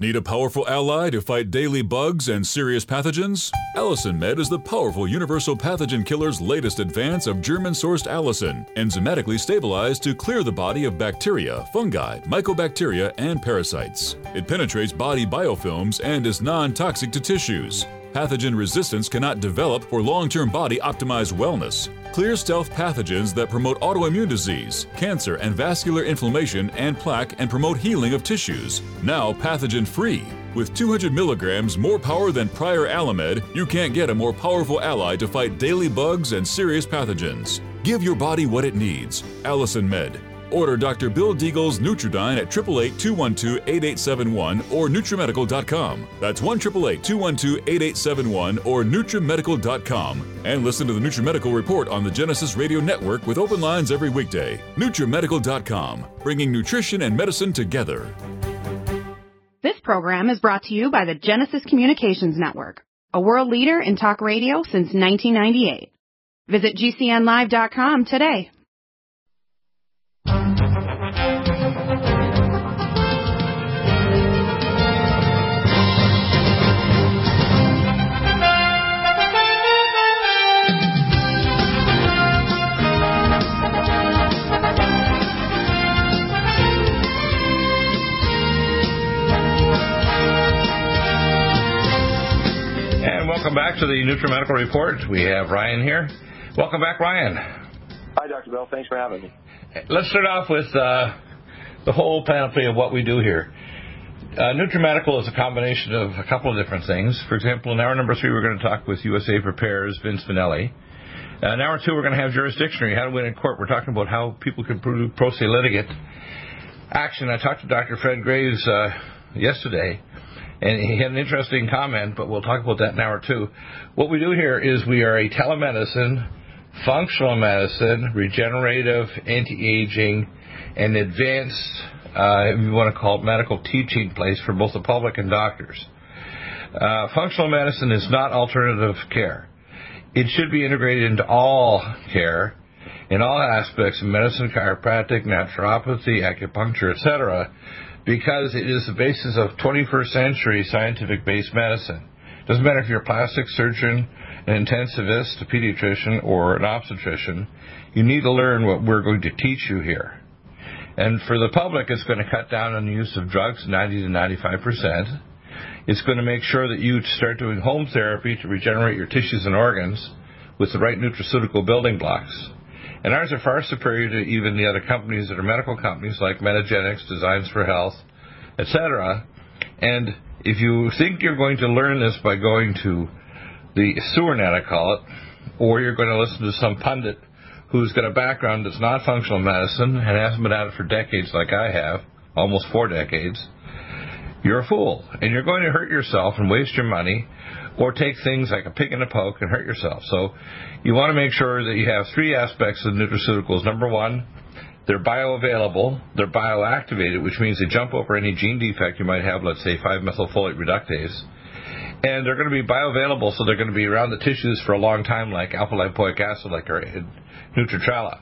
Need a powerful ally to fight daily bugs and serious pathogens? Allicin Med is the powerful universal pathogen killer's latest advance of German-sourced allicin, enzymatically stabilized to clear the body of bacteria, fungi, mycobacteria, and parasites. It penetrates body biofilms and is non-toxic to tissues. Pathogen resistance cannot develop for long-term body-optimized wellness. Clear stealth pathogens that promote autoimmune disease, cancer and vascular inflammation and plaque and promote healing of tissues. Now pathogen-free. With 200 milligrams more power than prior Alamed, you can't get a more powerful ally to fight daily bugs and serious pathogens. Give your body what it needs. Allicin Med. Order Dr. Bill Deagle's Nutridyne at 888-212-8871 or NutriMedical.com. That's 1-888-212-8871 or NutriMedical.com. And listen to the NutriMedical Report on the Genesis Radio Network with open lines every weekday. NutriMedical.com, bringing nutrition and medicine together. This program is brought to you by the Genesis Communications Network, a world leader in talk radio since 1998. Visit GCNlive.com today. Welcome back to the NutriMedical Report. We have Ryan here. Welcome back, Ryan. Hi, Dr. Bell. Thanks for having me. Let's start off with the whole panoply of what we do here. NutriMedical is a combination of a couple of different things. For example, in hour number 3, we're going to talk with USA Prepares, Vince Finelli. In hour 2, we're going to have Jurisdictionary, How to Win in Court. We're talking about how people can prove pro se litigant action. I talked to Dr. Fred Graves yesterday, and he had an interesting comment, but we'll talk about that in hour 2. What we do here is we are a telemedicine, functional medicine, regenerative, anti-aging, and advanced, if you want to call it, medical teaching place for both the public and doctors. Functional medicine is not alternative care. It should be integrated into all care, in all aspects of medicine, chiropractic, naturopathy, acupuncture, etc., because it is the basis of 21st century scientific-based medicine. Doesn't matter if you're a plastic surgeon, an intensivist, a pediatrician, or an obstetrician, you need to learn what we're going to teach you here. And for the public, it's going to cut down on the use of drugs 90 to 95%. It's going to make sure that you start doing home therapy to regenerate your tissues and organs with the right nutraceutical building blocks. And ours are far superior to even the other companies that are medical companies like Metagenics, Designs for Health, etc. And if you think you're going to learn this by going to the sewer net, I call it, or you're going to listen to some pundit who's got a background that's not functional medicine and hasn't been at it for decades like I have, almost 4 decades, you're a fool. And you're going to hurt yourself and waste your money, or take things like a pig in a poke and hurt yourself. So you want to make sure that you have 3 aspects of nutraceuticals. Number 1, they're bioavailable, they're bioactivated, which means they jump over any gene defect you might have, let's say 5-methylfolate reductase. And they're going to be bioavailable, so they're going to be around the tissues for a long time, like alpha-lipoic acid, like our Nutritrala.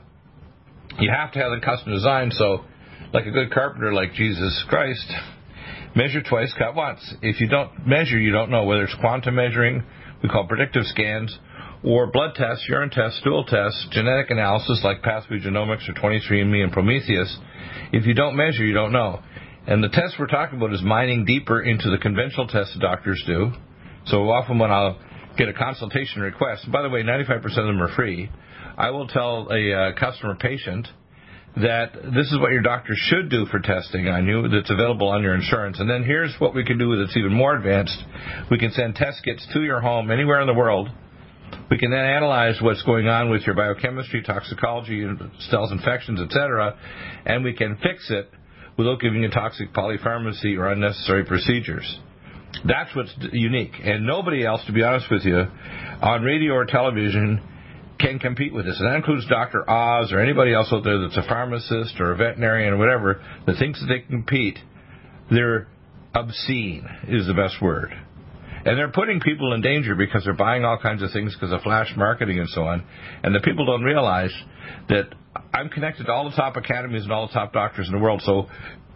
You have to have them custom designed, so like a good carpenter like Jesus Christ, measure twice, cut once. If you don't measure, you don't know, whether it's quantum measuring, we call predictive scans, or blood tests, urine tests, stool tests, genetic analysis like Pathway Genomics or 23andMe and Prometheus. If you don't measure, you don't know. And the test we're talking about is mining deeper into the conventional tests the doctors do. So often when I'll get a consultation request, and by the way, 95% of them are free, I will tell a customer patient that this is what your doctor should do for testing on you that's available on your insurance. And then here's what we can do that's even more advanced. We can send test kits to your home anywhere in the world. We can then analyze what's going on with your biochemistry, toxicology, cells, infections, etc., and we can fix it without giving you toxic polypharmacy or unnecessary procedures. That's what's unique. And nobody else, to be honest with you, on radio or television can compete with this. And that includes Dr. Oz or anybody else out there that's a pharmacist or a veterinarian or whatever that thinks that they can compete. They're obscene is the best word. And they're putting people in danger because they're buying all kinds of things because of flash marketing and so on. And the people don't realize that I'm connected to all the top academies and all the top doctors in the world. So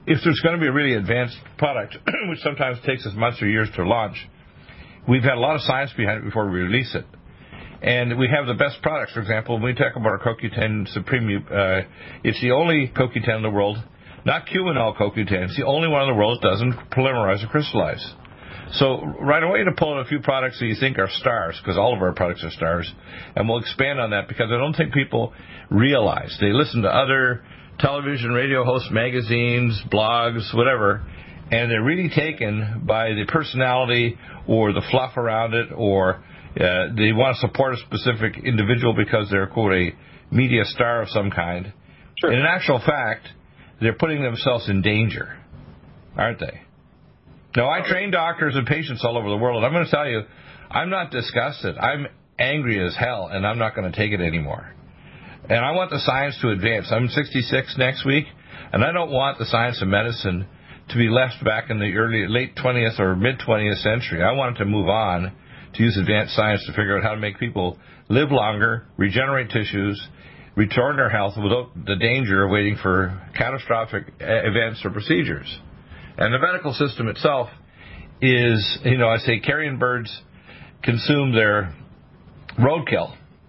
if there's going to be a really advanced product, which sometimes takes us months or years to launch, we've had a lot of science behind it before we release it. And we have the best products. For example, when we talk about our CoQ10 Supreme, it's the only CoQ10 in the world, not Q&L CoQ10, it's the only one in the world that doesn't polymerize or crystallize. So right away to pull in a few products that you think are stars, because all of our products are stars, and we'll expand on that because I don't think people realize. They listen to other television, radio hosts, magazines, blogs, whatever, and they're really taken by the personality or the fluff around it, or they want to support a specific individual because they're, quote, a media star of some kind. Sure. And in actual fact, they're putting themselves in danger, aren't they? Now, I train doctors and patients all over the world, and I'm going to tell you, I'm not disgusted. I'm angry as hell, and I'm not going to take it anymore. And I want the science to advance. I'm 66 next week, and I don't want the science of medicine to be left back in the late 20th or mid-20th century. I want it to move on to use advanced science to figure out how to make people live longer, regenerate tissues, return their health without the danger of waiting for catastrophic events or procedures. And the medical system itself is, I say carrion birds consume their roadkill,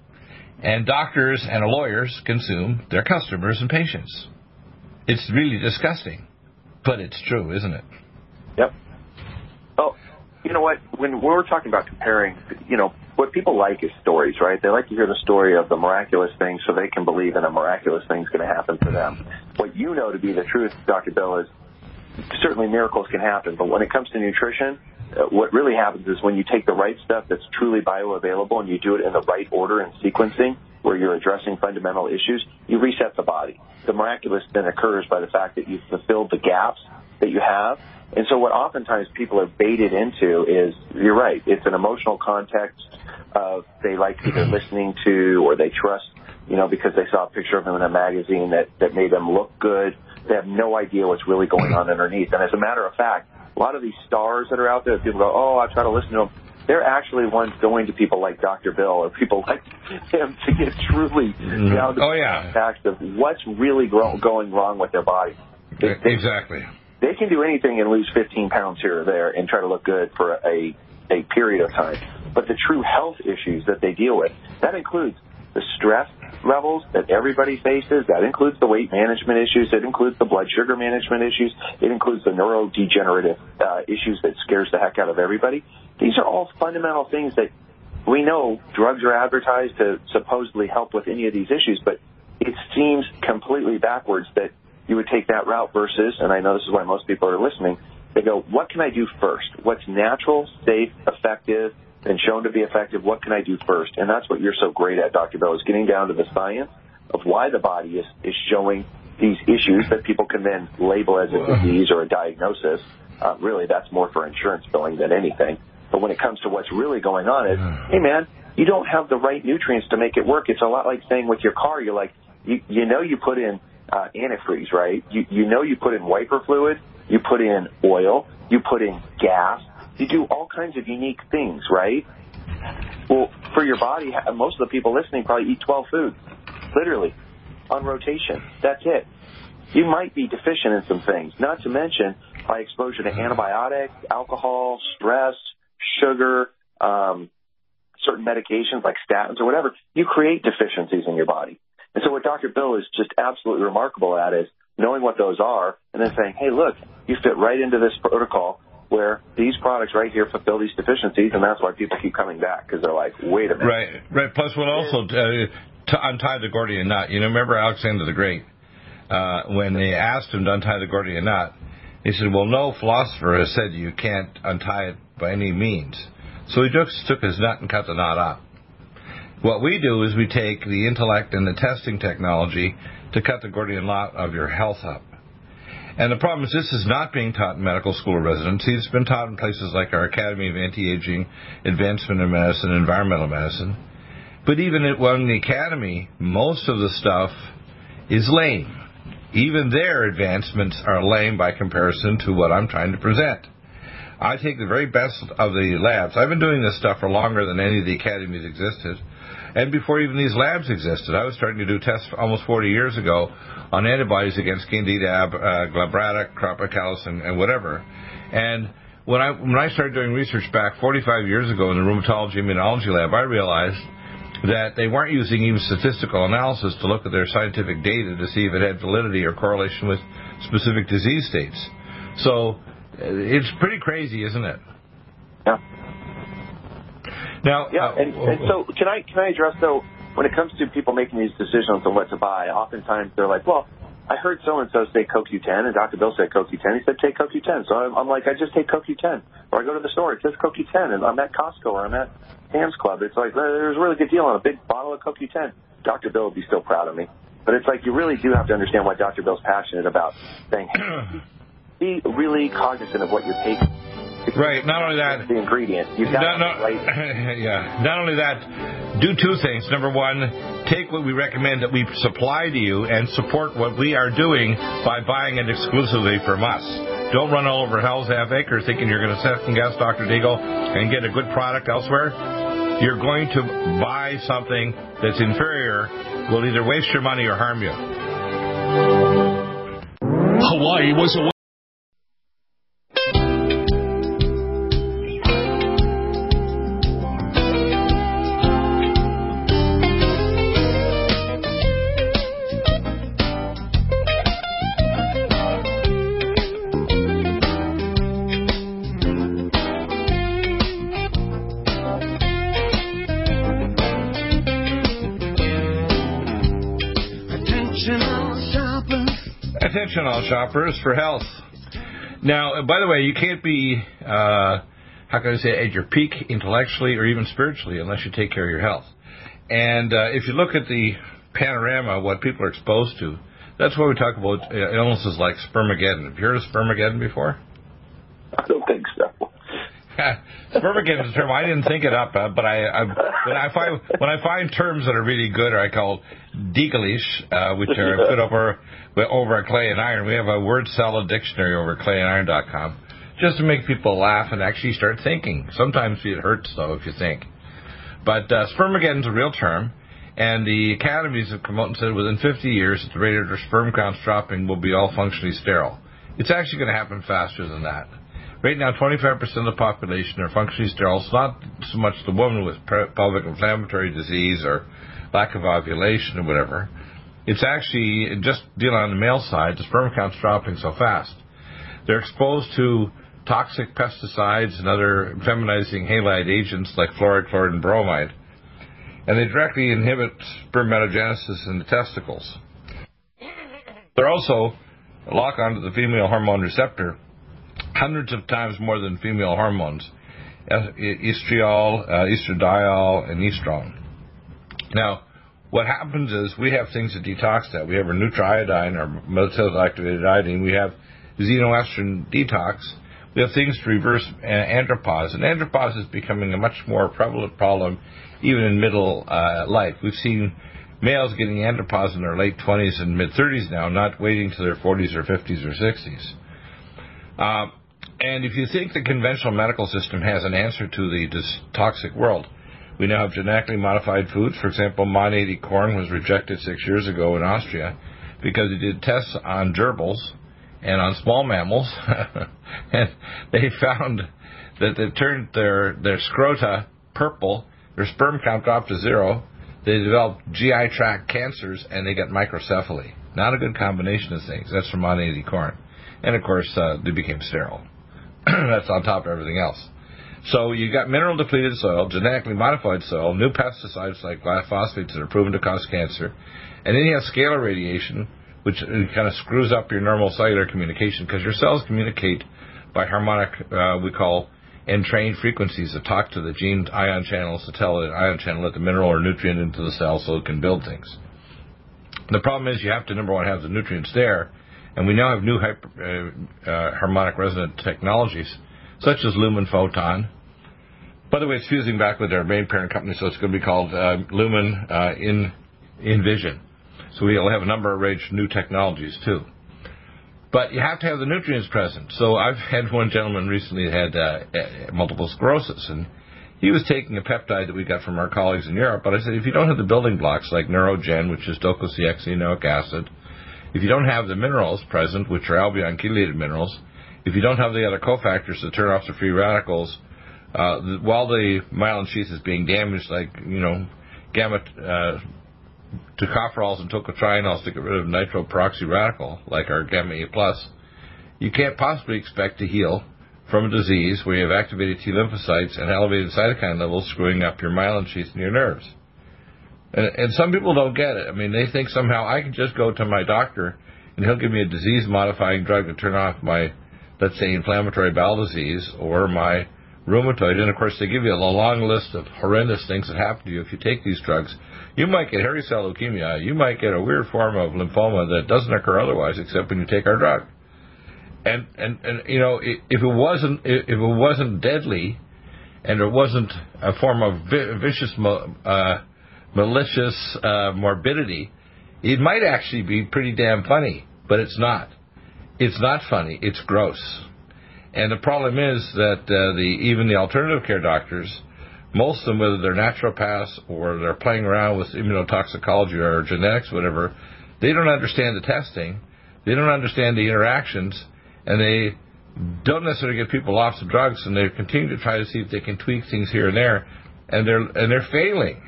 and doctors and lawyers consume their customers and patients. It's really disgusting, but it's true, isn't it? Yep. Well, you know what? When we're talking about comparing, what people like is stories, right? They like to hear the story of the miraculous thing so they can believe in a miraculous thing's going to happen for them. What you know to be the truth, Dr. Bill, is certainly miracles can happen, but when it comes to nutrition, what really happens is when you take the right stuff that's truly bioavailable and you do it in the right order and sequencing where you're addressing fundamental issues, you reset the body. The miraculous then occurs by the fact that you've fulfilled the gaps that you have. And so what oftentimes people are baited into is, you're right, it's an emotional context of they like either listening to or they trust, because they saw a picture of them in a magazine that made them look good. They have no idea what's really going on underneath. And as a matter of fact, a lot of these stars that are out there, people go, I try to listen to them. They're actually ones going to people like Dr. Bill or people like him to get truly down to the facts of what's really going wrong with their body. Exactly. They can do anything and lose 15 pounds here or there and try to look good for a period of time. But the true health issues that they deal with, that includes the stress levels that everybody faces. That includes the weight management issues. It includes the blood sugar management issues. It includes the neurodegenerative issues that scares the heck out of everybody. These are all fundamental things that we know drugs are advertised to supposedly help with any of these issues, but it seems completely backwards that you would take that route versus, and I know this is why most people are listening, they go, what can I do first? What's natural, safe, effective, and shown to be effective? What can I do first? And that's what you're so great at, Dr. Bill, is getting down to the science of why the body is showing these issues that people can then label as a disease or a diagnosis. Really, that's more for insurance billing than anything. But when it comes to what's really going on is, hey, man, you don't have the right nutrients to make it work. It's a lot like saying with your car, you're like, you put in antifreeze, right? You put in wiper fluid, you put in oil, you put in gas. You do all kinds of unique things, right? Well, for your body, most of the people listening probably eat 12 foods, literally, on rotation. That's it. You might be deficient in some things, not to mention by exposure to antibiotics, alcohol, stress, sugar, certain medications like statins or whatever. You create deficiencies in your body. And so what Dr. Bill is just absolutely remarkable at is knowing what those are and then saying, hey, look, you fit right into this protocol where these products right here fulfill these deficiencies, and that's why people keep coming back, because they're like, wait a minute. Right. Plus, what also to untie the Gordian knot. Remember Alexander the Great, when they asked him to untie the Gordian knot, he said, well, no philosopher has said you can't untie it by any means. So he just took his nut and cut the knot up. What we do is we take the intellect and the testing technology to cut the Gordian knot of your health up. And the problem is this is not being taught in medical school or residency. It's been taught in places like our Academy of Anti-Aging, Advancement in Medicine, Environmental Medicine. But even in the Academy, most of the stuff is lame. Even their advancements are lame by comparison to what I'm trying to present. I take the very best of the labs. I've been doing this stuff for longer than any of the academies existed. And before even these labs existed, I was starting to do tests almost 40 years ago on antibodies against Candida, glabrata, Cropicales, and whatever. And when I started doing research back 45 years ago in the rheumatology immunology lab, I realized that they weren't using even statistical analysis to look at their scientific data to see if it had validity or correlation with specific disease states. So it's pretty crazy, isn't it? Yeah. Now, and so can I address, though, when it comes to people making these decisions on what to buy, oftentimes they're like, well, I heard so-and-so say CoQ10, and Dr. Bill said CoQ10. He said, take CoQ10. So I'm like, I just take CoQ10. Or I go to the store, it says CoQ10, and I'm at Costco or I'm at Sam's Club. It's like, there's a really good deal on a big bottle of CoQ10. Dr. Bill would be still proud of me. But it's like, you really do have to understand why Dr. Bill's passionate about saying, hey, be really cognizant of what you're taking. Right. Not only that, the ingredient. You've got yeah. Not only that, do two things. Number one, take what we recommend that we supply to you and support what we are doing by buying it exclusively from us. Don't run all over hell's half acre thinking you're going to second guess Dr. Deagle and get a good product elsewhere. You're going to buy something that's inferior, will either waste your money or harm you. Hawaii was a Attention all shoppers for health. Now, by the way, you can't be, how can I say, at your peak intellectually or even spiritually unless you take care of your health. And if you look at the panorama, what people are exposed to, that's why we talk about illnesses like spermageddon. Have you heard of spermageddon before? I don't think so. Spermageddon is a term I didn't think it up, but when I find terms that are really good, or I call Deagleish, which are put over at Clay and Iron. We have a word salad dictionary over at clayandIron.com, just to make people laugh and actually start thinking. Sometimes it hurts though if you think. But spermageddon is a real term, and the academies have come out and said within 50 years, at the rate of their sperm counts dropping, we'll be all functionally sterile. It's actually going to happen faster than that. Right now, 25% of the population are functionally sterile. It's not so much the woman with pelvic inflammatory disease or lack of ovulation or whatever. It's actually just dealing on the male side, the sperm count's dropping so fast. They're exposed to toxic pesticides and other feminizing halide agents like fluoride, chloride, and bromide. And they directly inhibit spermatogenesis in the testicles. They're also lock onto the female hormone receptor hundreds of times more than female hormones, estriol, estradiol, and estrone. Now, what happens is we have things that detox that. We have our neutroiodine, our methylactivated activated iodine. We have xenoestrogen detox. We have things to reverse andropause. And andropause is becoming a much more prevalent problem even in middle life. We've seen males getting andropause in their late 20s and mid-30s now, not waiting to their 40s or 50s or 60s. And if you think the conventional medical system has an answer to this toxic world, we now have genetically modified foods. For example, Mon-80 corn was rejected 6 years ago in Austria because it did tests on gerbils and on small mammals, and they found that they turned their scrota purple, their sperm count dropped to zero, they developed GI tract cancers, and they got microcephaly. Not a good combination of things. That's from Mon-80 corn. And, of course, they became sterile. That's on top of everything else. So you got mineral-depleted soil, genetically modified soil, new pesticides like glyphosates that are proven to cause cancer, and then you have scalar radiation, which kind of screws up your normal cellular communication because your cells communicate by harmonic, we call entrained frequencies that talk to the gene ion channels to tell the ion channel let the mineral or nutrient into the cell so it can build things. The problem is you have to, number one, have the nutrients there, and we now have new harmonic resonant technologies such as Lumen Photon. By the way, it's fusing back with our main parent company, so it's going to be called Lumen Envision. So we'll have a number of new technologies, too. But you have to have the nutrients present. So I've had one gentleman recently that had multiple sclerosis, and he was taking a peptide that we got from our colleagues in Europe, but I said, if you don't have the building blocks like Neurogen, which is docosahexaenoic acid, if you don't have the minerals present, which are albion chelated minerals, if you don't have the other cofactors to turn off the free radicals, while the myelin sheath is being damaged, like, gamma tocopherols and tocotrienols to get rid of nitroperoxy radical, like our gamma A+, you can't possibly expect to heal from a disease where you have activated T lymphocytes and elevated cytokine levels screwing up your myelin sheath and your nerves. And some people don't get it. I mean, they think somehow I can just go to my doctor and he'll give me a disease-modifying drug to turn off my, let's say, inflammatory bowel disease or my rheumatoid. And, of course, they give you a long list of horrendous things that happen to you if you take these drugs. You might get hairy cell leukemia. You might get a weird form of lymphoma that doesn't occur otherwise except when you take our drug. And if it wasn't deadly and it wasn't a form of vicious malicious morbidity, it might actually be pretty damn funny, but it's not. It's not funny. It's gross. And the problem is that even the alternative care doctors, most of them, whether they're naturopaths or they're playing around with immunotoxicology or genetics, whatever, they don't understand the testing, they don't understand the interactions, and they don't necessarily get people off the drugs, and they continue to try to see if they can tweak things here and there, and they're failing.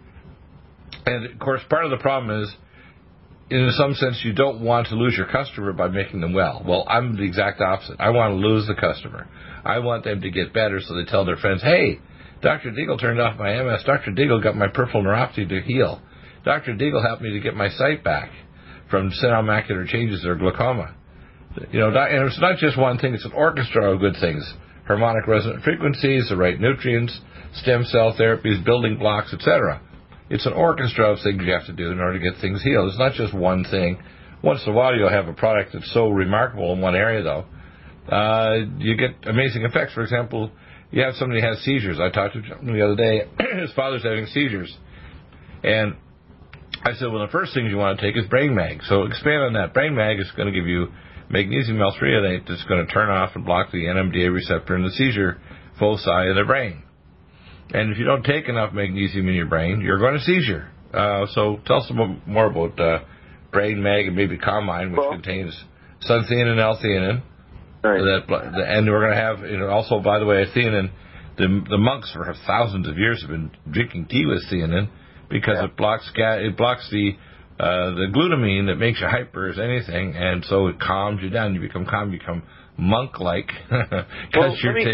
And, of course, part of the problem is, in some sense, you don't want to lose your customer by making them well. Well, I'm the exact opposite. I want to lose the customer. I want them to get better so they tell their friends, hey, Dr. Deagle turned off my MS. Dr. Deagle got my peripheral neuropathy to heal. Dr. Deagle helped me to get my sight back from senile macular changes or glaucoma. And it's not just one thing. It's an orchestra of good things. Harmonic resonant frequencies, the right nutrients, stem cell therapies, building blocks, etc. It's an orchestra of things you have to do in order to get things healed. It's not just one thing. Once in a while you'll have a product that's so remarkable in one area, though. You get amazing effects. For example, you have somebody who has seizures. I talked to him the other day. His father's having seizures. And I said, well, the first thing you want to take is Brain Mag. So expand on that. Brain Mag is going to give you magnesium L-threonate that's going to turn off and block the NMDA receptor in the seizure foci of the brain. And if you don't take enough magnesium in your brain, you're going to seizure. So tell us more about Brain Mag and maybe Calmine, which contains suntheanine and L-theanine. Right. And we're going to have, also, by the way, theanine. The monks for thousands of years have been drinking tea with theanine because it blocks the glutamine that makes you hyper as anything, and so it calms you down. You become calm, you become monk-like. Go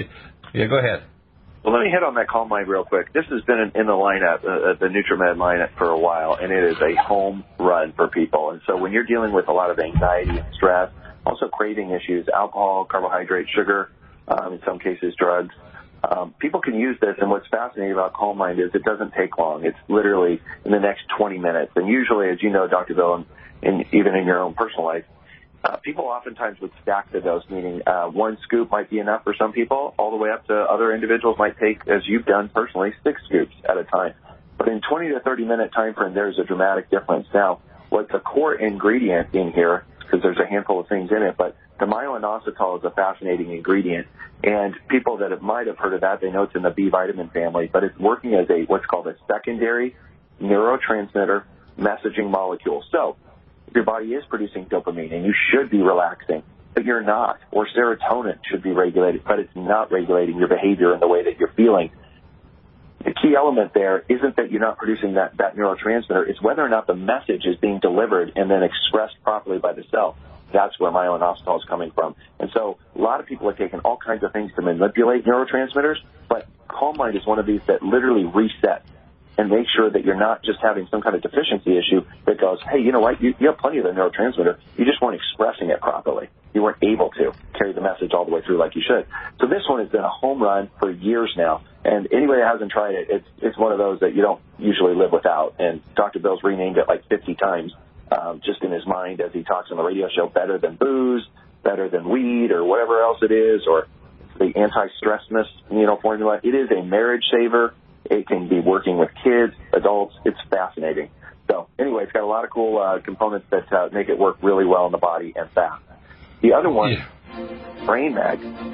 ahead. Well, let me hit on that Calmine real quick. This has been in the lineup, the NutriMed lineup, for a while, and it is a home run for people. And so when you're dealing with a lot of anxiety and stress, also craving issues, alcohol, carbohydrate, sugar, in some cases drugs, people can use this. And what's fascinating about Calmine is it doesn't take long. It's literally in the next 20 minutes. And usually, as you know, Dr. Bill, and even in your own personal life, people oftentimes would stack the dose, meaning one scoop might be enough for some people, all the way up to other individuals might take, as you've done personally, 6 scoops at a time. But in 20 to 30-minute time frame, there's a dramatic difference. Now, what's a core ingredient in here, because there's a handful of things in it, but the myo-inositol is a fascinating ingredient. And people that might have heard of that, they know it's in the B vitamin family, but it's working as what's called a secondary neurotransmitter messaging molecule. So, your body is producing dopamine, and you should be relaxing, but you're not. Or serotonin should be regulated, but it's not regulating your behavior and the way that you're feeling. The key element there isn't that you're not producing that neurotransmitter. It's whether or not the message is being delivered and then expressed properly by the cell. That's where myo-inositol is coming from. And so a lot of people are taking all kinds of things to manipulate neurotransmitters, but Calmine is one of these that literally reset and make sure that you're not just having some kind of deficiency issue that goes, hey, you know what, you have plenty of the neurotransmitter, you just weren't expressing it properly. You weren't able to carry the message all the way through like you should. So this one has been a home run for years now, and anybody that hasn't tried it, it's one of those that you don't usually live without, and Dr. Bill's renamed it like 50 times just in his mind as he talks on the radio show, better than booze, better than weed, or whatever else it is, or the anti-stressness formula. It is a marriage saver. It can be working with kids, adults. It's fascinating. So anyway, it's got a lot of cool components that make it work really well in the body and fast. The other one, Brain Mag,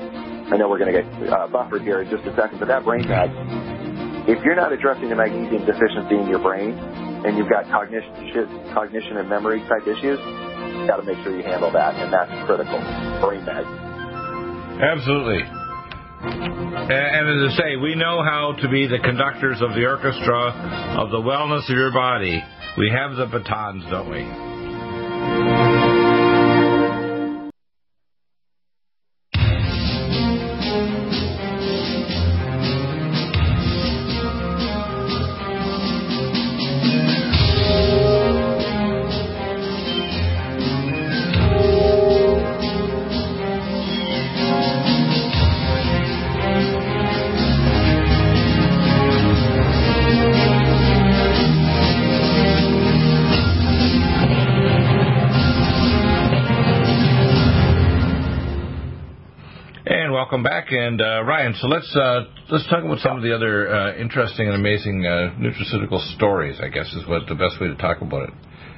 I know we're going to get buffered here in just a second, but that brain mag, if you're not addressing the magnesium deficiency in your brain and you've got cognition and memory type issues, you got to make sure you handle that, and that's critical. Brain mag. Absolutely. And as I say, we know how to be the conductors of the orchestra of the wellness of your body. We have the batons, don't we? Welcome back, and Ryan. So let's talk about some of the other interesting and amazing nutraceutical stories. I guess is what the best way to talk about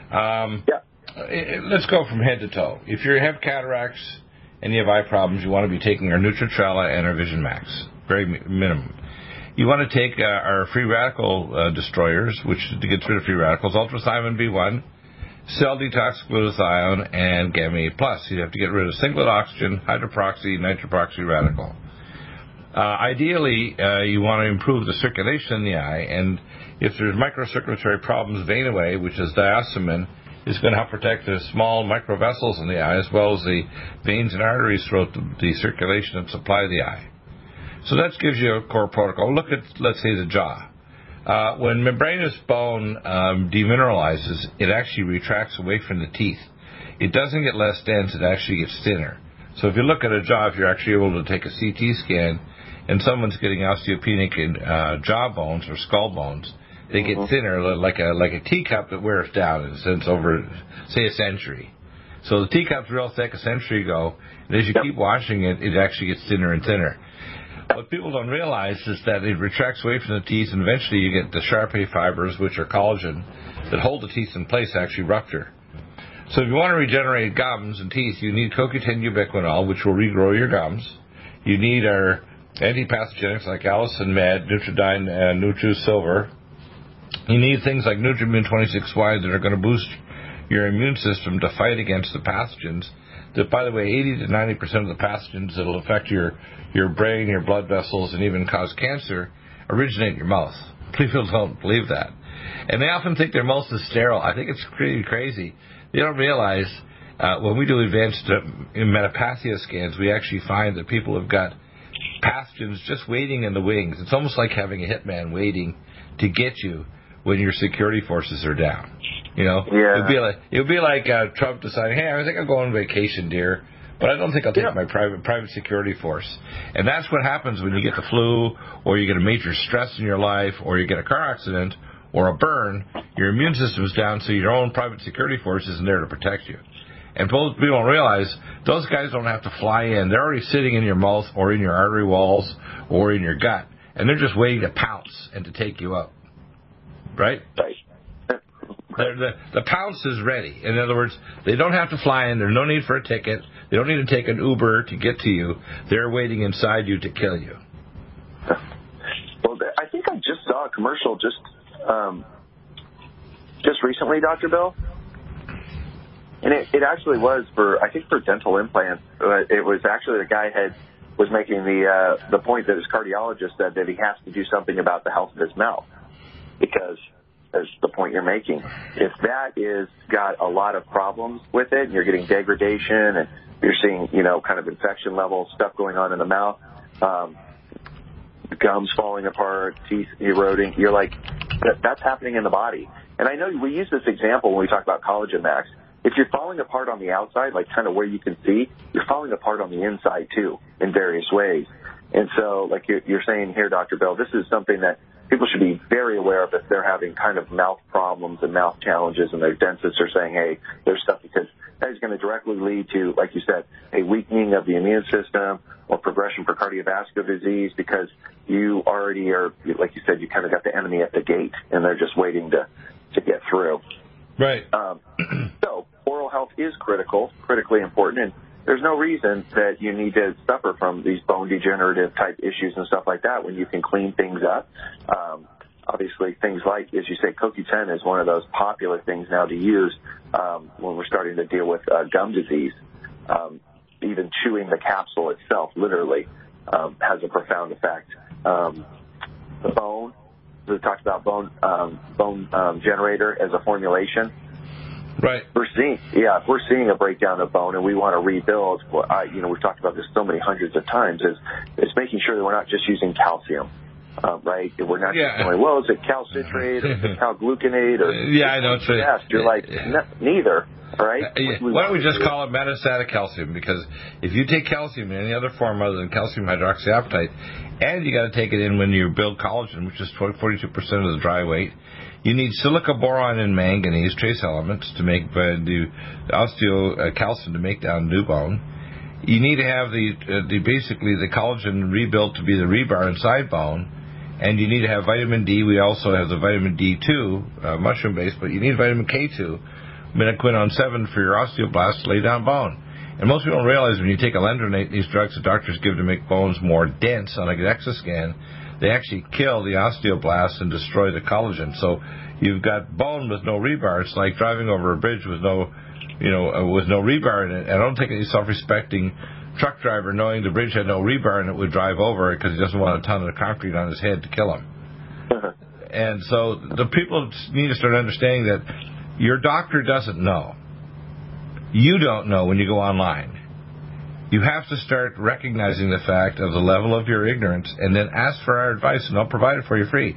it. Let's go from head to toe. If you have cataracts and you have eye problems, you want to be taking our Nutritrella and our Vision Max, very minimum. You want to take our free radical destroyers, which gets rid of free radicals, ultrathymine B1. Cell detox, glutathione, and gamma A+. You have to get rid of singlet oxygen, hydroproxy, nitroproxy radical. Ideally, you want to improve the circulation in the eye, and if there's microcirculatory problems, Vein-Away, which is diosmin, is going to help protect the small microvessels in the eye, as well as the veins and arteries throughout the circulation and supply the eye. So that gives you a core protocol. Look at, let's say, the jaw. When membranous bone demineralizes, it actually retracts away from the teeth. It doesn't get less dense, it actually gets thinner. So if you look at a jaw, if you're actually able to take a CT scan and someone's getting osteopenic in jaw bones or skull bones, they get thinner, like a teacup that wears down in a sense over, say, a century. So the teacup's real thick a century ago, and as you keep washing it, it actually gets thinner and thinner. What people don't realize is that it retracts away from the teeth, and eventually you get the Sharpay fibers, which are collagen, that hold the teeth in place, actually rupture. So if you want to regenerate gums and teeth, you need CoQ10 ubiquinol, which will regrow your gums. You need our antipathogenics like Allison Med, Nutridyne, and NutriSilver. You need things like Nutrimune 26Y that are going to boost your immune system to fight against the pathogens. That, by the way, 80 to 90% of the pathogens that will affect your brain, your blood vessels, and even cause cancer originate in your mouth. People don't believe that. And they often think their mouth is sterile. I think it's pretty crazy. They don't realize when we do advanced metapathia scans, we actually find that people have got pathogens just waiting in the wings. It's almost like having a hitman waiting to get you when your security forces are down. You know, it would be like Trump deciding, hey, I think I'll go on vacation, dear, but I don't think I'll take my private security force. And that's what happens when you get the flu, or you get a major stress in your life, or you get a car accident, or a burn. Your immune system's down, so your own private security force isn't there to protect you. And people don't realize those guys don't have to fly in. They're already sitting in your mouth, or in your artery walls, or in your gut, and they're just waiting to pounce and to take you out. Right? Right. The pounce is ready. In other words, they don't have to fly in. There's no need for a ticket. They don't need to take an Uber to get to you. They're waiting inside you to kill you. Well, I think I just saw a commercial just recently, Dr. Bill. And it actually was for dental implants. It was actually the guy was making the point that his cardiologist said that he has to do something about the health of his mouth, because that's the point you're making. If that is got a lot of problems with it, and you're getting degradation, and you're seeing, kind of infection level stuff going on in the mouth, gums falling apart, teeth eroding, you're like, that's happening in the body. And I know we use this example when we talk about Collagen Max. If you're falling apart on the outside, like kind of where you can see, you're falling apart on the inside too in various ways. And so, like you're saying here, Dr. Bell, this is something that people should be very aware of if they're having kind of mouth problems and mouth challenges, and their dentists are saying, hey, there's stuff, because that is going to directly lead to, like you said, a weakening of the immune system or progression for cardiovascular disease, because you already are, like you said, you kind of got the enemy at the gate, and they're just waiting to get through. Right. So oral health is critically important, there's no reason that you need to suffer from these bone degenerative type issues and stuff like that when you can clean things up. Obviously, things like, as you say, CoQ10 is one of those popular things now to use when we're starting to deal with gum disease. Even chewing the capsule itself, literally, has a profound effect. The bone, we talked about bone generator as a formulation. Right. If we're seeing a breakdown of bone and we want to rebuild, we've talked about this so many hundreds of times, is making sure that we're not just using calcium. Right? We're not just going, well, is it calcitrate or is it calgluconate? Or I know. You're like, neither. All right? Why don't we just call it metastatic calcium? Because if you take calcium in any other form other than calcium hydroxyapatite, and you got to take it in when you build collagen, which is 42% of the dry weight, you need silica, boron, and manganese, trace elements, to make the osteocalcin to make down new bone. You need to have basically the collagen rebuilt to be the rebar inside bone. And you need to have vitamin D. We also have the vitamin D2, mushroom-based, but you need vitamin K2, menaquinone 7 for your osteoblasts to lay down bone. And most people don't realize when you take alendronate, these drugs that doctors give to make bones more dense on a DEXA scan, they actually kill the osteoblasts and destroy the collagen. So you've got bone with no rebar. It's like driving over a bridge with no rebar in it. I don't think any self-respecting truck driver, knowing the bridge had no rebar in it, would drive over it because he doesn't want a ton of concrete on his head to kill him. And so the people need to start understanding that your doctor doesn't know. You don't know when you go online. You have to start recognizing the fact of the level of your ignorance and then ask for our advice, and I'll provide it for you free.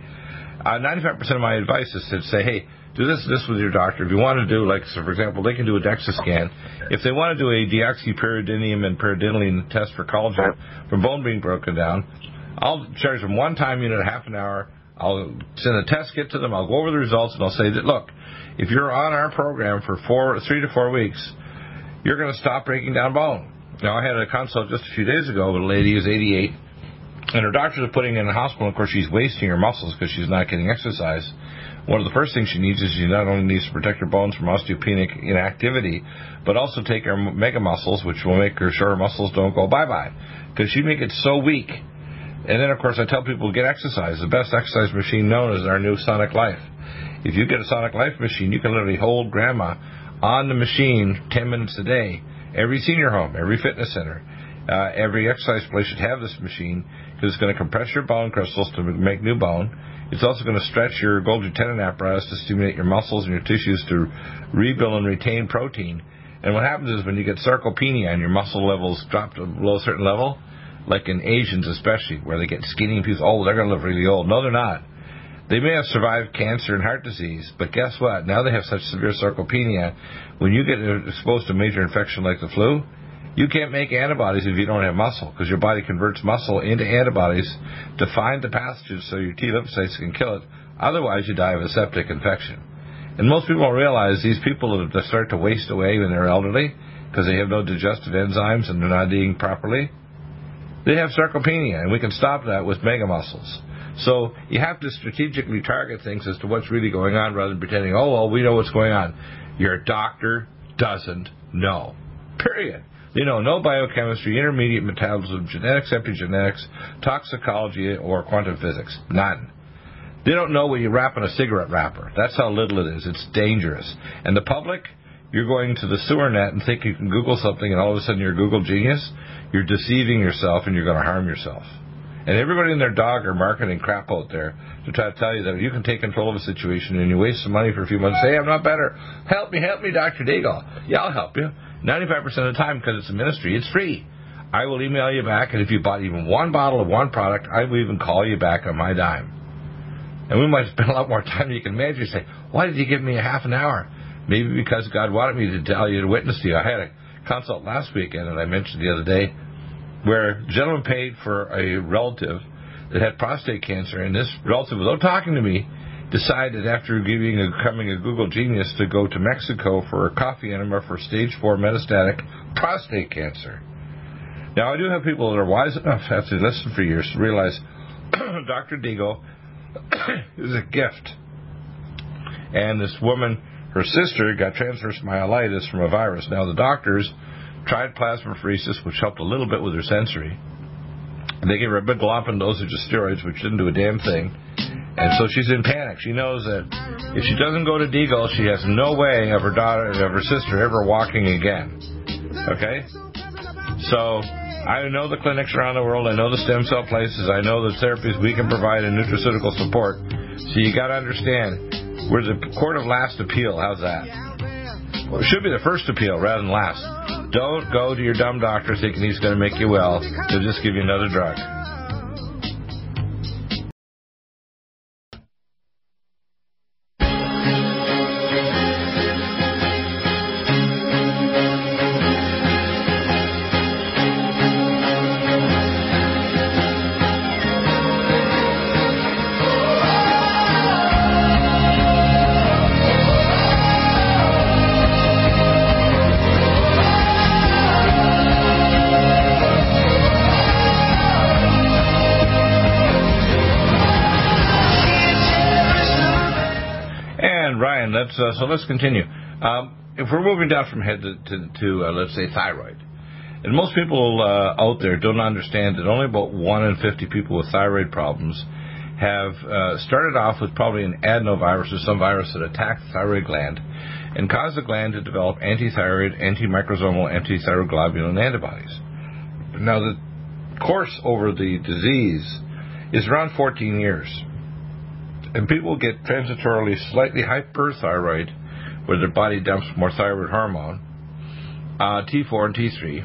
95% of my advice is to say, hey, do this with your doctor. If you want to do, for example, they can do a DEXA scan. If they want to do a deoxypyridinium and pyridinylene test for collagen from bone being broken down, I'll charge them one-time unit, half an hour. I'll send a test kit to them. I'll go over the results, and I'll say that, look, if you're on our program for 3 to 4 weeks, you're going to stop breaking down bone. Now, I had a consult just a few days ago with a lady who's 88, and her doctors are putting her in the hospital. Of course, she's wasting her muscles because she's not getting exercise. One of the first things she needs is she not only needs to protect her bones from osteopenic inactivity, but also take her mega muscles, which will make her sure her muscles don't go bye-bye, because she make it so weak. And then, of course, I tell people, get exercise. The best exercise machine known is our new Sonic Life. If you get a Sonic Life machine, you can literally hold grandma on the machine 10 minutes a day. Every senior home, every fitness center, every exercise place should have this machine, because it's going to compress your bone crystals to make new bone. It's also going to stretch your Golgi tendon apparatus to stimulate your muscles and your tissues to rebuild and retain protein. And what happens is when you get sarcopenia and your muscle levels drop to below a certain level, like in Asians especially, where they get skinny and people, they're going to live really old. No, they're not. They may have survived cancer and heart disease, but guess what? Now they have such severe sarcopenia, when you get exposed to a major infection like the flu, you can't make antibodies if you don't have muscle, because your body converts muscle into antibodies to find the pathogens so your T lymphocytes can kill it. Otherwise, you die of a septic infection. And most people don't realize these people that start to waste away when they're elderly because they have no digestive enzymes and they're not eating properly, they have sarcopenia, and we can stop that with mega muscles. So you have to strategically target things as to what's really going on rather than pretending, we know what's going on. Your doctor doesn't know. Period. They know no biochemistry, intermediate metabolism, genetics, epigenetics, toxicology, or quantum physics. None. They don't know what you wrap in a cigarette wrapper. That's how little it is. It's dangerous. And the public, you're going to the sewer net and think you can Google something and all of a sudden you're a Google genius. You're deceiving yourself and you're going to harm yourself. And everybody and their dog are marketing crap out there to try to tell you that you can take control of a situation and you waste some money for a few months. Hey, I'm not better. Help me, Dr. Deagle. Yeah, I'll help you. 95% of the time, because it's a ministry, it's free. I will email you back, and if you bought even one bottle of one product, I will even call you back on my dime. And we might spend a lot more time than you can imagine. You say, why did you give me a half an hour? Maybe because God wanted me to tell you, to witness to you. I had a consult last weekend, and I mentioned the other day, where a gentleman paid for a relative that had prostate cancer, and this relative, without talking to me, decided after becoming a Google genius to go to Mexico for a coffee enema for stage 4 metastatic prostate cancer. Now, I do have people that are wise enough after listening for years to realize Dr. Deagle is a gift. And this woman, her sister, got transverse myelitis from a virus. Now, the doctors tried plasmapheresis, which helped a little bit with her sensory. And they gave her a big whopping dosage of steroids, which didn't do a damn thing. And so she's in panic. She knows that if she doesn't go to Deagle, she has no way of her sister ever walking again. Okay? So I know the clinics around the world. I know the stem cell places. I know the therapies we can provide and nutraceutical support. So you got to understand, we're the court of last appeal. How's that? Well, it should be the first appeal rather than last. Don't go to your dumb doctor thinking he's going to make you well. He'll just give you another drug. So let's continue. If we're moving down from head to let's say, thyroid, and most people out there don't understand that only about 1 in 50 people with thyroid problems have started off with probably an adenovirus or some virus that attacked the thyroid gland and caused the gland to develop antithyroid, antimicrosomal, antithyroglobulin antibodies. Now, the course over the disease is around 14 years. And people get transitorily slightly hyperthyroid, where their body dumps more thyroid hormone, T4 and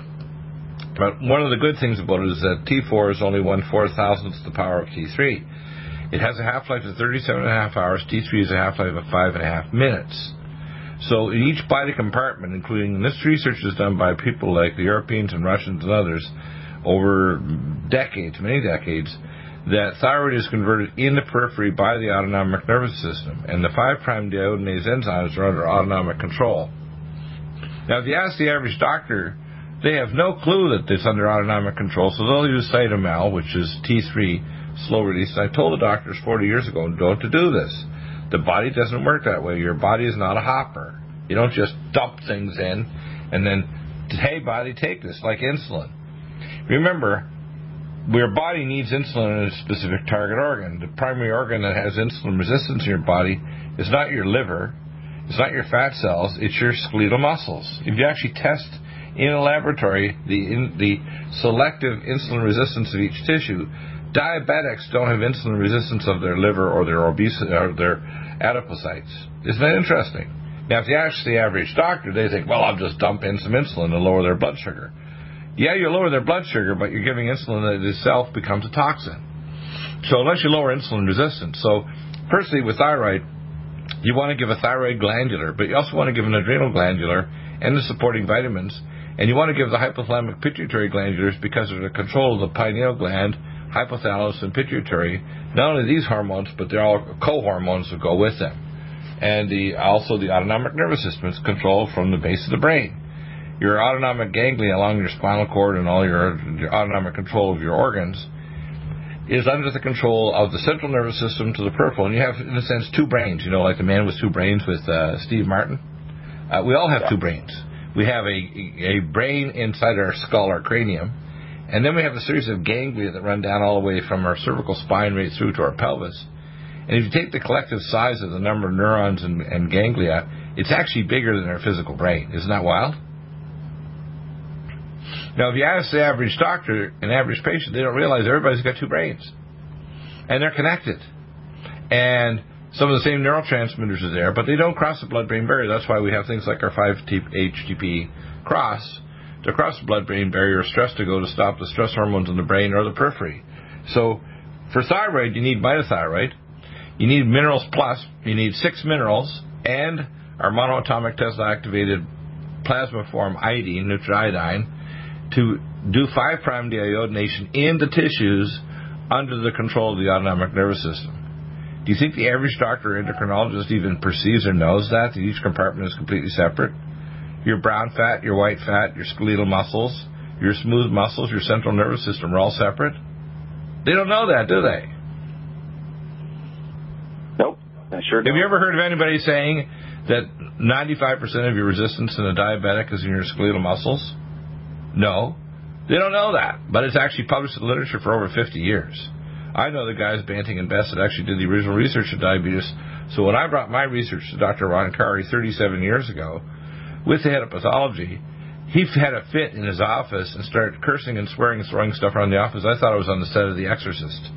T3. But one of the good things about it is that T4 is only 1/4000th the power of T3. It has a half-life of 37.5 hours. T3 is a half-life of 5.5 minutes. So in each body compartment, including this research is done by people like the Europeans and Russians and others over decades, many decades, that thyroid is converted in the periphery by the autonomic nervous system, and the 5'-deiodinase enzymes are under autonomic control. Now, if you ask the average doctor, they have no clue that it's under autonomic control, so they'll use Cytomel, which is T3 slow release. I told the doctors 40 years ago, don't do this. The body doesn't work that way. Your body is not a hopper. You don't just dump things in and then, hey, body, take this, like insulin. Remember, your body needs insulin in a specific target organ. The primary organ that has insulin resistance in your body is not your liver, it's not your fat cells, it's your skeletal muscles. If you actually test in a laboratory the selective insulin resistance of each tissue, diabetics don't have insulin resistance of their liver or their obesity or their adipocytes. Isn't that interesting? Now, if you ask the average doctor, they think, well, I'll just dump in some insulin to lower their blood sugar. Yeah, you lower their blood sugar, but you're giving insulin that itself becomes a toxin. So unless you lower insulin resistance. So personally with thyroid, you want to give a thyroid glandular, but you also want to give an adrenal glandular and the supporting vitamins. And you want to give the hypothalamic pituitary glandulars because of the control of the pineal gland, hypothalamus, and pituitary. Not only these hormones, but they're all co-hormones that go with them. And also the autonomic nervous system is controlled from the base of the brain. Your autonomic ganglia along your spinal cord and all your autonomic control of your organs is under the control of the central nervous system to the peripheral. And you have, in a sense, two brains, like the man with two brains with Steve Martin. We all have two brains. We have a brain inside our skull, our cranium, and then we have a series of ganglia that run down all the way from our cervical spine right through to our pelvis. And if you take the collective size of the number of neurons and ganglia, it's actually bigger than our physical brain. Isn't that wild? Now, if you ask the average doctor, an average patient, they don't realize everybody's got two brains. And they're connected. And some of the same neurotransmitters are there, but they don't cross the blood-brain barrier. That's why we have things like our 5-HTP cross to cross the blood-brain barrier, stress to go to stop the stress hormones in the brain or the periphery. So for thyroid, you need mitothyroid. You need Minerals Plus. You need 6 minerals and our monoatomic Tesla-activated plasma form iodine, nucleiodine, to do 5'-deiodination in the tissues under the control of the autonomic nervous system. Do you think the average doctor or endocrinologist even perceives or knows that each compartment is completely separate? Your brown fat, your white fat, your skeletal muscles, your smooth muscles, your central nervous system are all separate? They don't know that, do they? Nope, I sure don't. Have you ever heard of anybody saying that 95% of your resistance in a diabetic is in your skeletal muscles? No, they don't know that, but it's actually published in the literature for over 50 years. I know the guys, Banting and Best, that actually did the original research of diabetes. So when I brought my research to Dr. Ron Kari 37 years ago with the head of pathology, he had a fit in his office and started cursing and swearing and throwing stuff around the office. I thought I was on the set of The Exorcist.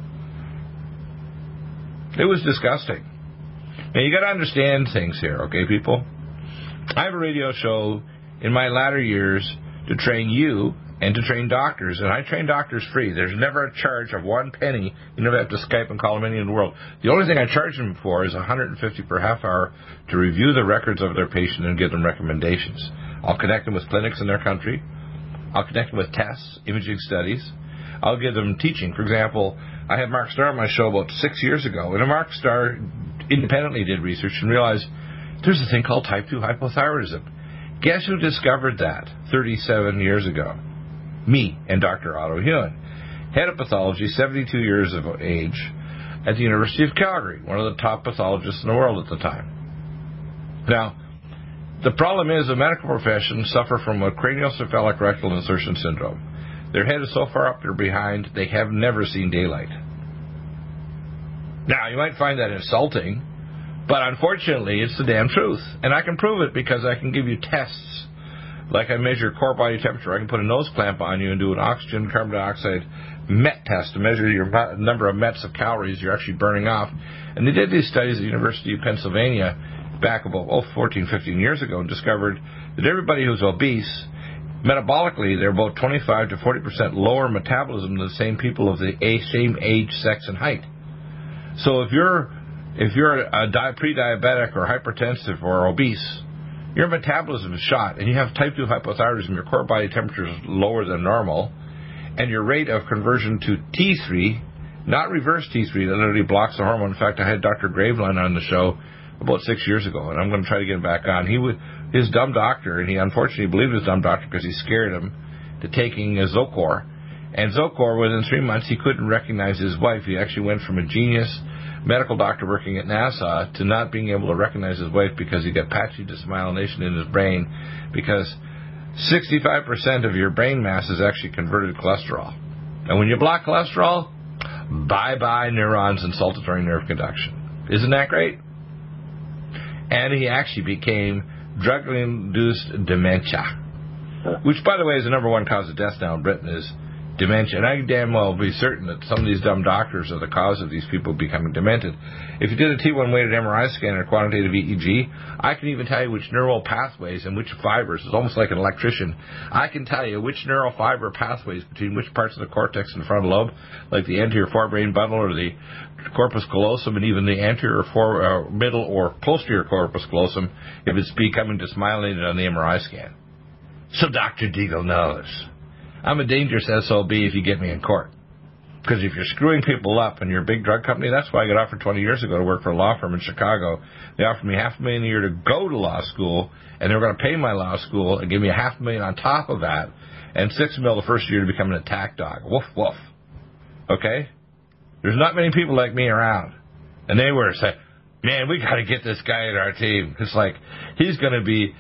It was disgusting. Now, you got to understand things here, okay, people? I have a radio show in my latter years to train you and to train doctors, and I train doctors free. There's never a charge of 1 penny. You never have to Skype and call them anywhere in the world. The only thing I charge them for is $150 per half hour to review the records of their patient and give them recommendations. I'll connect them with clinics in their country. I'll connect them with tests, imaging studies. I'll give them teaching. For example, I had Mark Starr on my show about 6 years ago, and Mark Starr independently did research and realized there's a thing called type 2 hypothyroidism. Guess who discovered that 37 years ago? Me and Dr. Otto Hewen, head of pathology, 72 years of age, at the University of Calgary, one of the top pathologists in the world at the time. Now, the problem is the medical profession suffer from a craniocephalic rectal insertion syndrome. Their head is so far up their behind, they have never seen daylight. Now, you might find that insulting, but unfortunately, it's the damn truth. And I can prove it because I can give you tests. Like I measure core body temperature. I can put a nose clamp on you and do an oxygen carbon dioxide MET test to measure your number of METs of calories you're actually burning off. And they did these studies at the University of Pennsylvania back about 14, 15 years ago and discovered that everybody who's obese, metabolically, they're about 25 to 40% lower metabolism than the same people of the same age, sex, and height. So if you're a pre-diabetic or hypertensive or obese, your metabolism is shot, and you have type 2 hypothyroidism, your core body temperature is lower than normal, and your rate of conversion to T3, not reverse T3, that literally blocks the hormone. In fact, I had Dr. Graveline on the show about 6 years ago, and I'm going to try to get him back on. His dumb doctor, and he unfortunately believed his dumb doctor because he scared him to taking Zocor. And Zocor, within 3 months, he couldn't recognize his wife. He actually went from a genius medical doctor working at NASA to not being able to recognize his wife because he got patchy demyelination in his brain, because 65% of your brain mass is actually converted cholesterol. And when you block cholesterol, bye-bye neurons and saltatory nerve conduction. Isn't that great? And he actually became drug-induced dementia, which, by the way, is the number one cause of death now in Britain, is dementia. And I can damn well be certain that some of these dumb doctors are the cause of these people becoming demented. If you did a T1 weighted MRI scan or quantitative EEG, I can even tell you which neural pathways and which fibers. It's almost like an electrician. I can tell you which neural fiber pathways between which parts of the cortex and frontal lobe, like the anterior forebrain bundle or the corpus callosum, and even the anterior middle or posterior corpus callosum, if it's becoming demyelinated on the MRI scan. So Dr. Deagle knows. I'm a dangerous SOB if you get me in court. Because if you're screwing people up and you're a big drug company, that's why I got offered 20 years ago to work for a law firm in Chicago. They offered me $500,000 a year to go to law school, and they were going to pay my law school and give me $500,000 on top of that, and $6 million the first year to become an attack dog. Woof, woof. Okay? There's not many people like me around. And they were saying, man, we got to get this guy in our team. It's like, he's going to be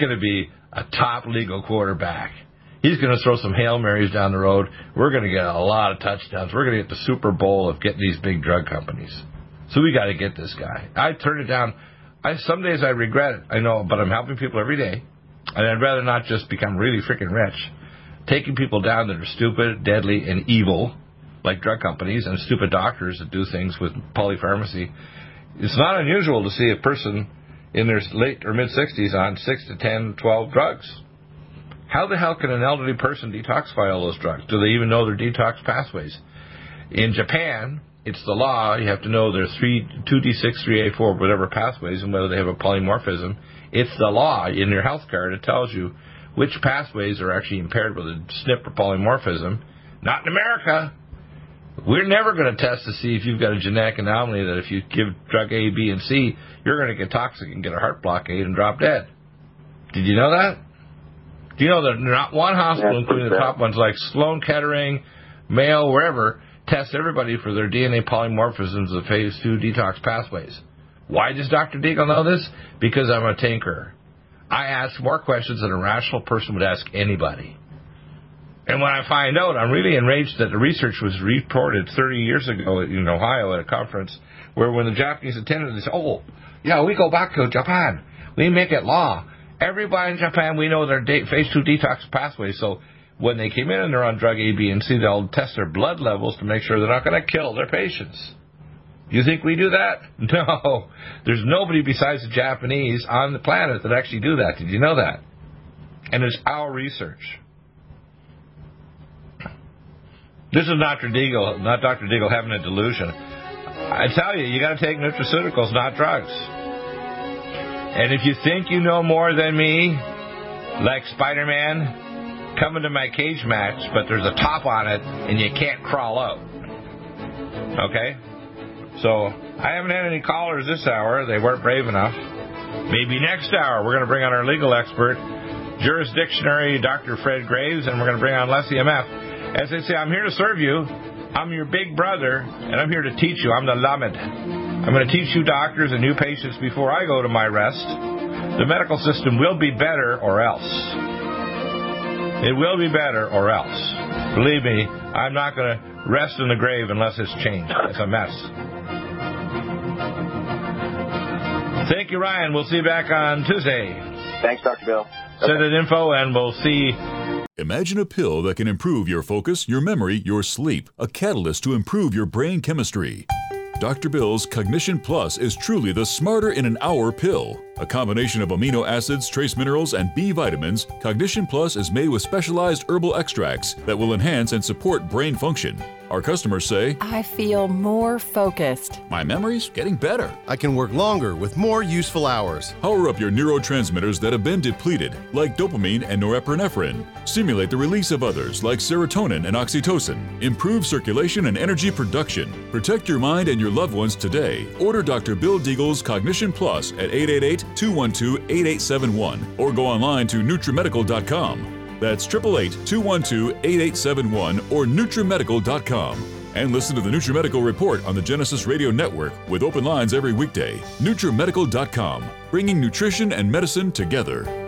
a top legal quarterback. He's going to throw some Hail Marys down the road. We're going to get a lot of touchdowns. We're going to get the Super Bowl of getting these big drug companies. So we got to get this guy. I turned it down. Some days I regret it. I know, but I'm helping people every day. And I'd rather not just become really freaking rich. Taking people down that are stupid, deadly, and evil, like drug companies and stupid doctors that do things with polypharmacy. It's not unusual to see a person in their late or mid-60s on 6 to 10, 12 drugs. How the hell can an elderly person detoxify all those drugs? Do they even know their detox pathways? In Japan, it's the law. You have to know there's 2D6, 3A4, whatever pathways, and whether they have a polymorphism. It's the law in your health card. It tells you which pathways are actually impaired with a SNP or polymorphism. Not in America. We're never going to test to see if you've got a genetic anomaly that if you give drug A, B, and C, you're going to get toxic and get a heart blockade and drop dead. Did you know that? Do you know that not one hospital, including the top ones like Sloan Kettering, Mayo, wherever, tests everybody for their DNA polymorphisms of phase 2 detox pathways? Why does Dr. Deagle know this? Because I'm a tinkerer. I ask more questions than a rational person would ask anybody. And when I find out, I'm really enraged that the research was reported 30 years ago in Ohio at a conference where when the Japanese attended, they said, oh, yeah, we go back to Japan. We make it law. Everybody in Japan, we know their phase 2 detox pathways. So when they came in and they're on drug A, B, and C, they'll test their blood levels to make sure they're not going to kill their patients. You think we do that? No. There's nobody besides the Japanese on the planet that actually do that. Did you know that? And it's our research. This is not Dr. Deagle having a delusion. I tell you, you got to take nutraceuticals, not drugs. And if you think you know more than me, like Spider-Man, come into my cage match, but there's a top on it and you can't crawl out. Okay? So, I haven't had any callers this hour. They weren't brave enough. Maybe next hour we're going to bring on our legal expert, jurisdictionary Dr. Fred Graves, and we're going to bring on Leslie M.F. As they say, I'm here to serve you. I'm your big brother, and I'm here to teach you. I'm the Lamed. I'm going to teach you doctors and you patients before I go to my rest. The medical system will be better or else. It will be better or else. Believe me, I'm not going to rest in the grave unless it's changed. It's a mess. Thank you, Ryan. We'll see you back on Tuesday. Thanks, Dr. Bill. Send it info, and we'll see. Imagine a pill that can improve your focus, your memory, your sleep, a catalyst to improve your brain chemistry. Dr. Bill's Cognition Plus is truly the smarter in an hour pill. A combination of amino acids, trace minerals, and B vitamins, Cognition Plus is made with specialized herbal extracts that will enhance and support brain function. Our customers say, I feel more focused. My memory's getting better. I can work longer with more useful hours. Power up your neurotransmitters that have been depleted, like dopamine and norepinephrine. Stimulate the release of others, like serotonin and oxytocin. Improve circulation and energy production. Protect your mind and your loved ones today. Order Dr. Bill Deagle's Cognition Plus at 888-212-8871 or go online to NutriMedical.com. That's 888-212-8871 or NutriMedical.com. And listen to the NutriMedical Report on the Genesis Radio Network with open lines every weekday. NutriMedical.com, bringing nutrition and medicine together.